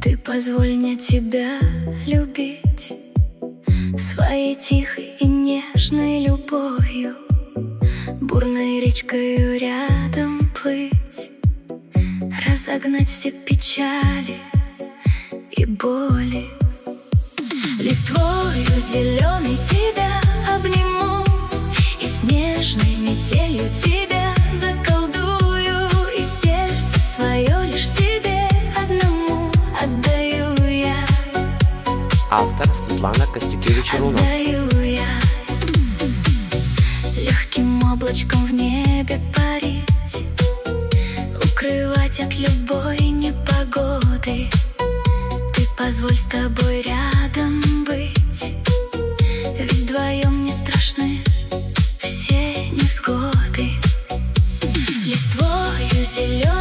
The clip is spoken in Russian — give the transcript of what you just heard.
Ты позволь мне тебя любить своей тихой и нежной любовью, бурной речкою рядом плыть, разогнать все печали и боли. Листвою зеленой тебя обниму, и снежной метелью тебя заколдую, и сердце свое лишь тебе одному отдаю я. Автор Светлана Костюкевич-Рунов. Отдаю я. Легким облачком в небе парить, укрывать от любой непогоды. Ты позволь с тобой рядом быть, ведь вдвоем не страшны все невзгоды. Листвою зеленой